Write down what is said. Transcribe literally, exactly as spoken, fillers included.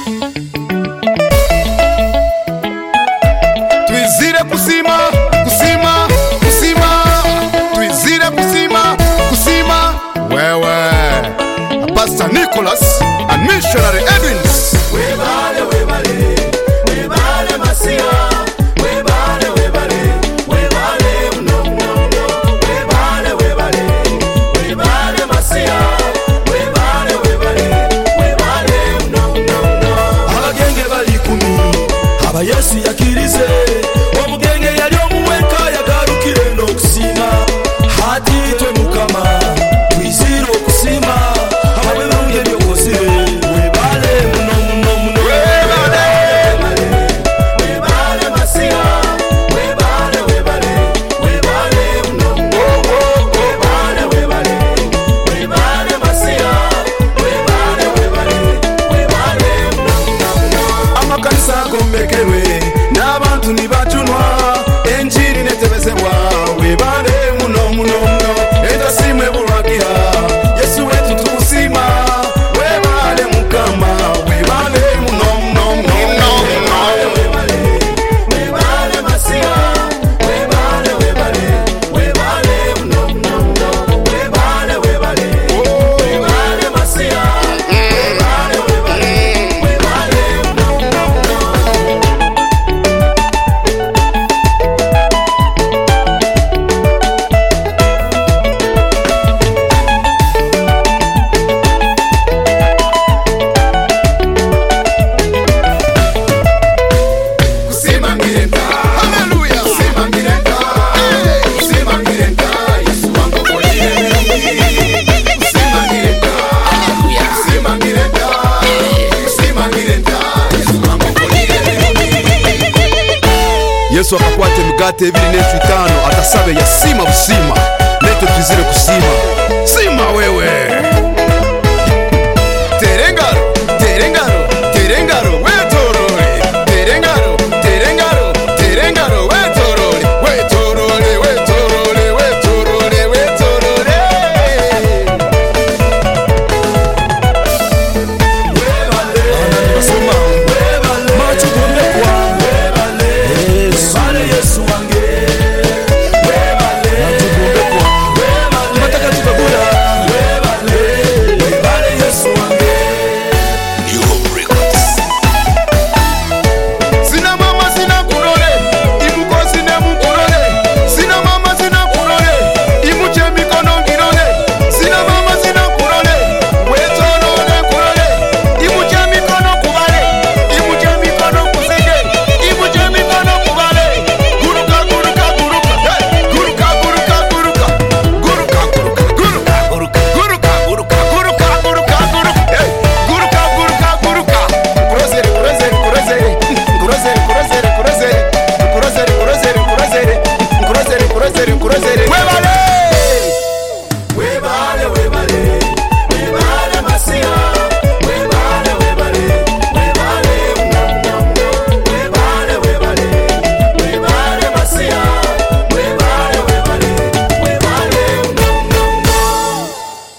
Twizire kusima, kusima, kusima. Twizire kusima, kusima. Wewe Pastor Nicholas and Missionary Edwins. Webale, webale, webale Masia. Webale, webale, webale uno uno uno. Webale, webale, webale Masia. Webale, webale, webale uno uno uno. Abagenge bali kumi, aba Yesu yakirize. Omugenge yali omuweka yagarukire n'okusima. Hati twe mukama twizire okusima. Ababirunge byokozire. Webale muno muno muno. Webale, webale Masia. Webale, webale, webale uno uno. Webale, webale, webale Masia. Webale, webale, webale uno uno uno. Amakanisa gombekerwe n'abantu nibajunwa enjiri netebezebwa. Webale muno muno muno. Etasimwe bulwagira Yesu wetu tukusima. Webale mukama. Webale muno muno muno. Webale, webale, webale Masia. Webale, webale, webale muno muno muno. Webale, webale, webale Masia. Webale, webale, webale muno muno muno. Kusima mirenda. Hallelujah. Kusima mirenda. Kusima mirenda. Yesu wangu kolie. Kusima mirenda. Kusima mirenda. Kusima mirenda. Yesu wangu kolie. Yesu akakwate migate ebiri n'efu itano atasabe yasima busima. Leto twizire kusima. Sima wewe.